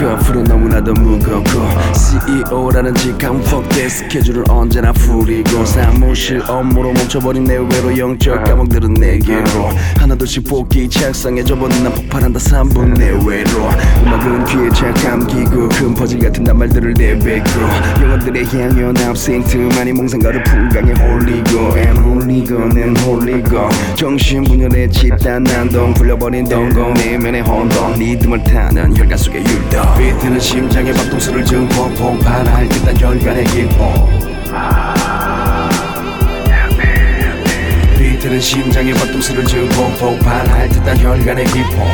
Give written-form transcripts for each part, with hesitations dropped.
그 앞으로 너무나도 무겁고 CEO라는 직함 fuck that 스케줄은 언제나 풀이고 사무실 업무로 멈춰버린 내 외로 영적 감옥들은 내게로 하나둘씩 뽑기 책상에 접어든 난 폭발한다 3분 내외로 음악은 귀에 잘 감기고 큰 퍼즐 같은 낱말들을 내뱉고 영혼들의 향연합 생트만이 몽상가를 풍강에 홀리고 and 홀리고 난 홀리고 정신분열의 집단 난동 풀려버린 동공 내면의 혼돈 리듬을 타는 혈관 속의 율동 비트는 심장의 박동수를 증폭 폭발할 듯한 혈관의 기포 비트는 심장의 박동수를 증폭 폭발할 듯한 혈관의 기포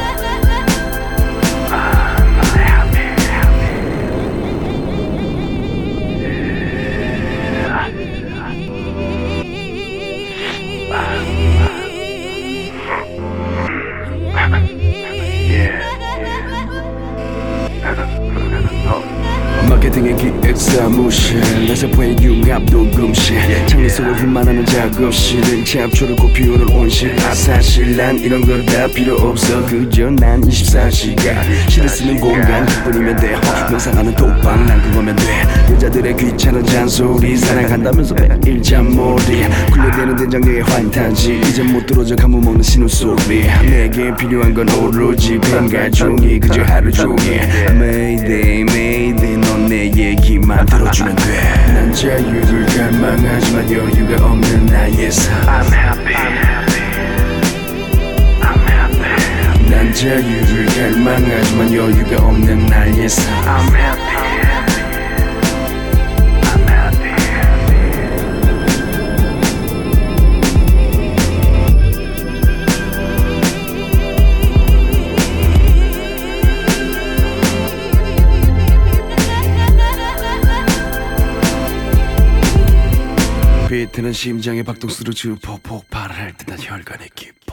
마케팅의 기획사무실 내 세포의 융합 녹음실 창문 속을 휘만하는 작업실은 잡초를 꼭 피우는 온실 사실 난 이런 거 다 필요 없어 그저 난 24시간 시를 쓰는 공간 그뿐이면 돼 명상하는 독방 난 그거면 돼 여자들의 귀찮은 잔소리 사랑한다면서 매일 잠몰이 굴려대는 된장녀의 환타지 이제 못 들어져 가무 먹는 신음소리 내게 필요한 건 오로지 뱀과 종이 그저 하루 종일 Mayday Mayday 넌 내 얘기만 들어주면 돼 난 자유를 갈망하지만 여유가 없는 나의 삶 I'm happy I'm happy 난 자유를 갈망하지만 여유가 없는 나의 삶 I'm happy 비트는 심장의 박동수를 주포 폭발할 듯한 혈관의 깊